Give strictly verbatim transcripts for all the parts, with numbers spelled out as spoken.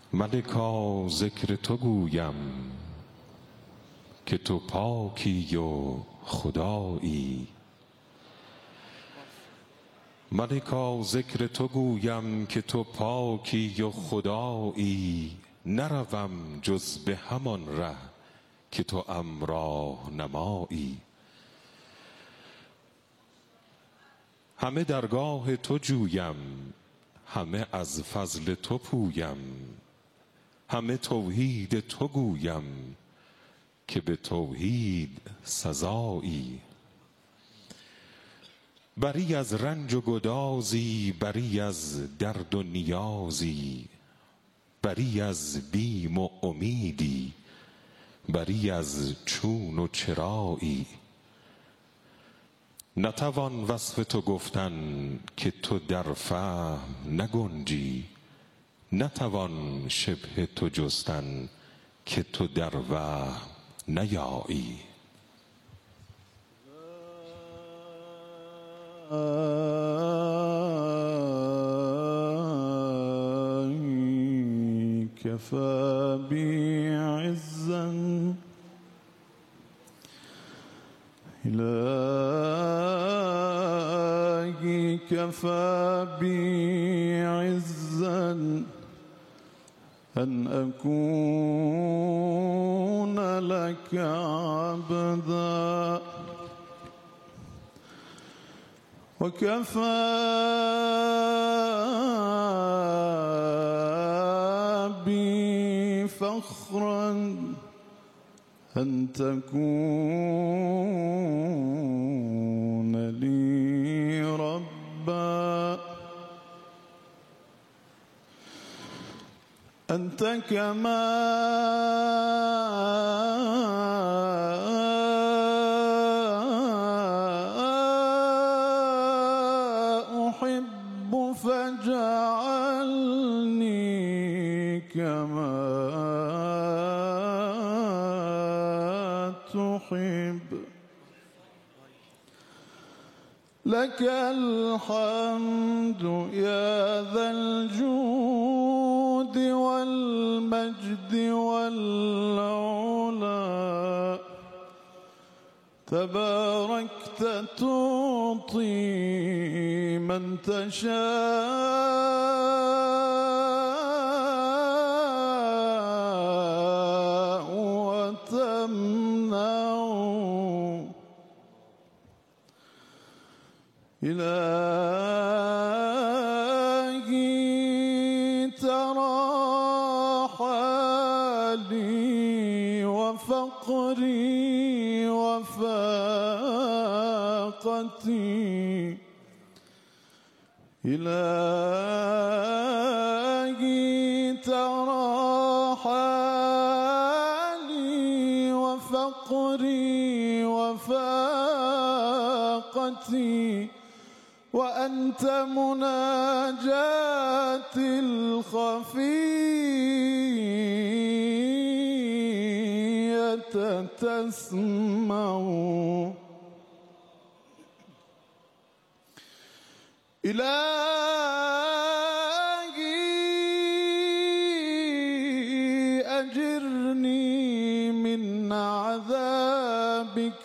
ملکا ذکر تو گویم که تو پاکی و خدایی. ملکا ذکر تو گویم که تو پاکی و خدایی. نروم جز به همان ره که تو ام راه نمایی. همه درگاه تو جویم، همه از فضل تو پویم. همه توحید تو گویم که به توحید سزایی. بری از رنج و گدازی، بری از درد و نیازی. بری از بیم و امیدی، بری از چون و چرایی. نتوان وصف تو گفتن که تو در فهم نگنجی. نتوان شبه تو جستن که تو در وهم نیایی. كفى بي عزا إلهي كفى بي عزا أن أكون لك عبدا. وكفى بي فخرا أن تكون لي ربا. أنت كما أحب فاجعلني كما تحب. لك الحمد يا ذا الجود والمجد والعلا. تباركت تعطي من تشاء وتمنع. إلهي ترى حالي وفقري وفاقتي. إلهي ترى حالي وفقري وفاقتي. وأنت مناجاتي الخفية تسمع. إلهي أجرني من عذابك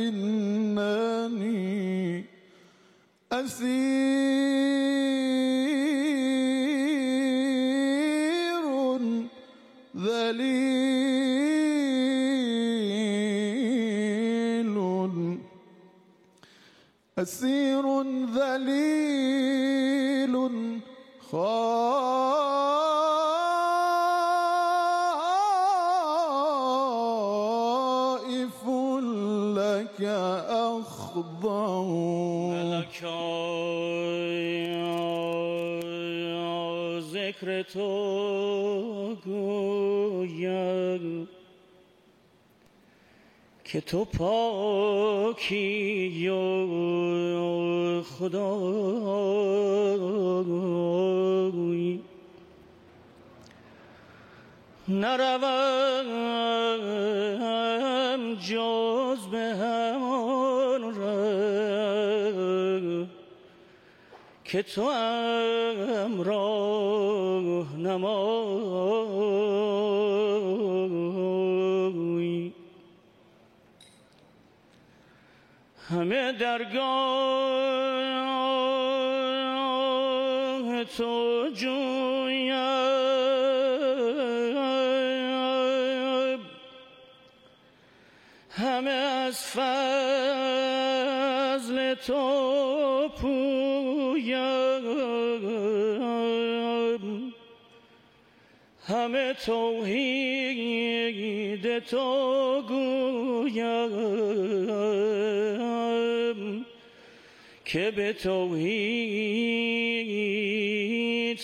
إنني أسير ذليل. أسير ذليل خائف لك أخضع. ذکر تو گویم که تو پاکی و خدایی. نروم جز به همان ره که تو ام راه نمایی همه درگاه تو جویم همه از فضل تو پویم همه توحید تو گویم که به توحید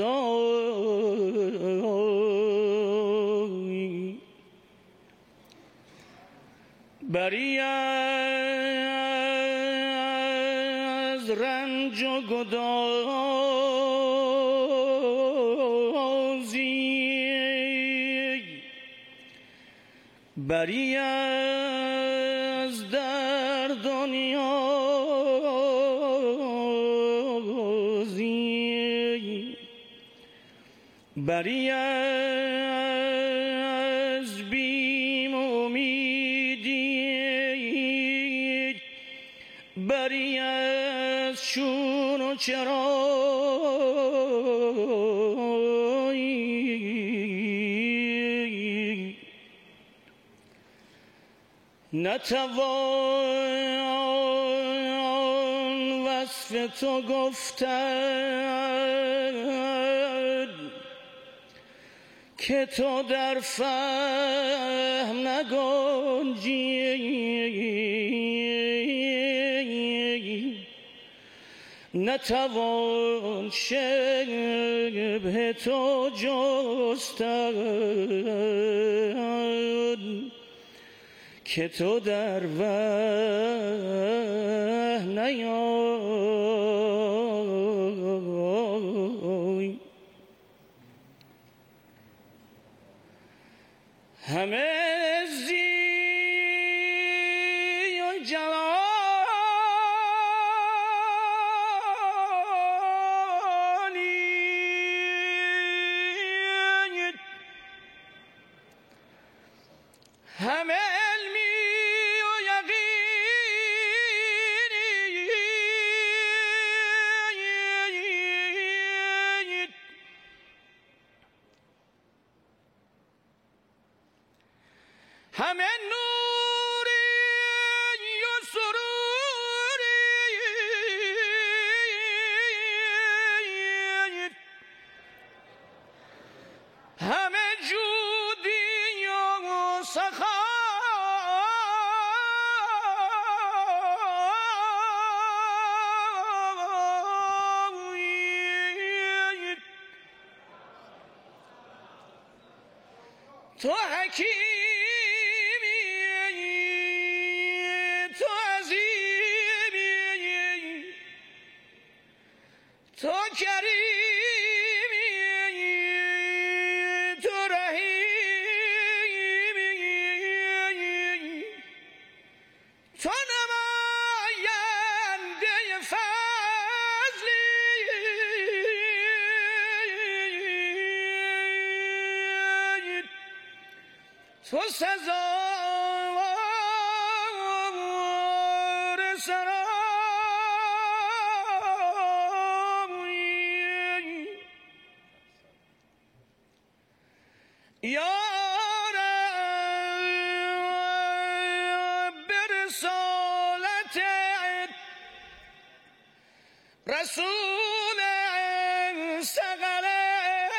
سزایی بری از رنج و گدازی بری از درد و نیازی بری از بیم و امیدی بری از شور و چرایی نتوان وصف تو گفتن که تو در فهم نگنجی نتوان شبه تو جستن که تو در وهم نیایی همه زی و جلالی همه علمی و یقینی همه نوری و سروری همه جودی و سخایی تو حکیمی تو عظیمی تو کریمی تو رحیمی تو نماینده فضلی تو سزاوار سرایی یا رب برسالت رسول سقله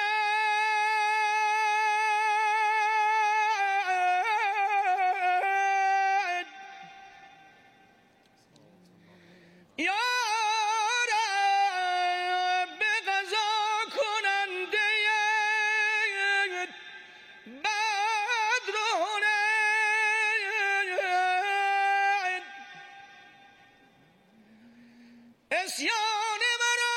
یا رب قضا کننده بدر و حنین اسیان مرا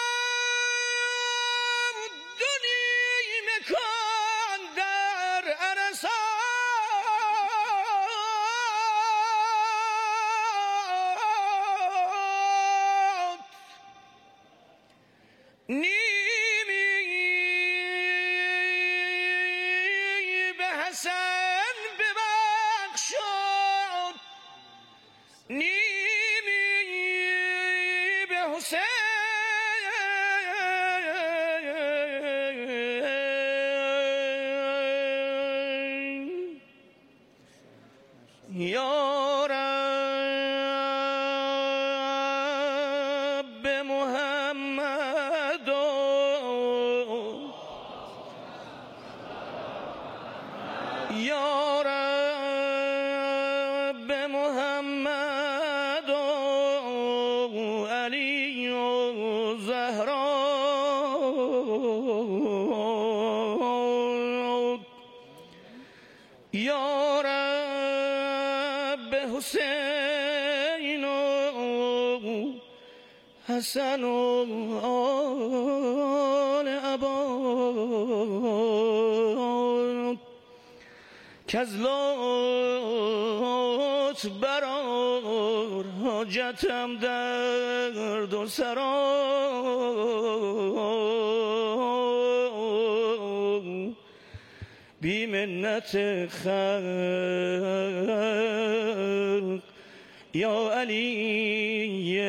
یا رب محمد یا رب محمد علی و زهرا یا رب حسین و حسن و آل عباد کز لطف برار حاجتم درد و سرا بی منت خلق یا علی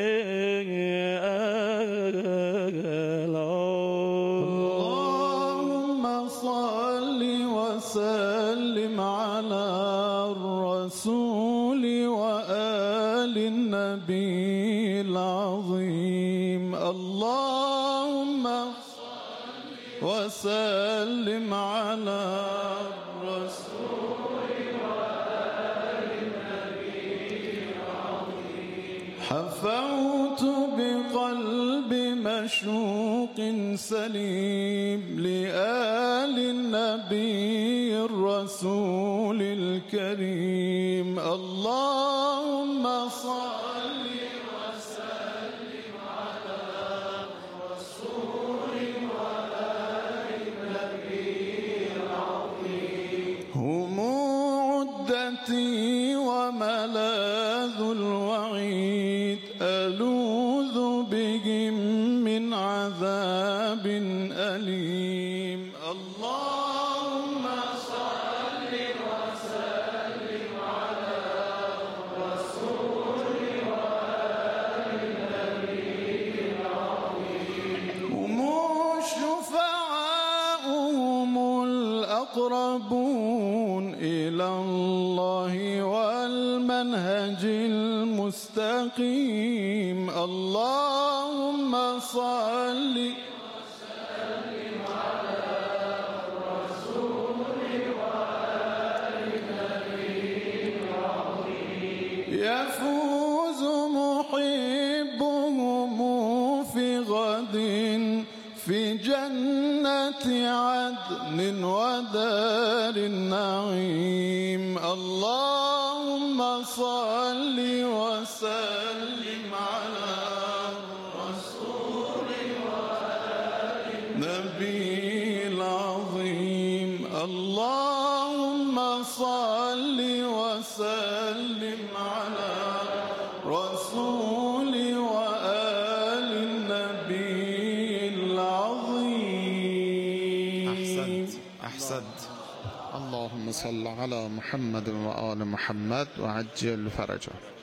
اللهم صل وسلم على الرسول وآل النبي العظيم اللهم صل وسلم على الرسول وآل النبي العظيم حفوت بقلب مشوق سليم لآل النبي الرسول الكريم اللهم صل وسلم على الرسول وآل النبي العظيم هم عدتي وملاذ الوعيد ألوذ بهم من عذاب أليم اللهم صل وسلم على الرسول وآل النبي العظيم هم الشفعاء هم الأقربون إلى الله والمنهج المستقيم اللهم صل وسلم على الرسول وآل النبي العظيم يفوز محبهم في غد في جنة عدن ودار النعيم اللهم صل وسلم على الرسول وآل النبي العظيم اللهم صل وسلم على رسول وآل النبي العظيم أحسنت أحسنت اللهم صل على محمد وآل محمد وعجل فرجه.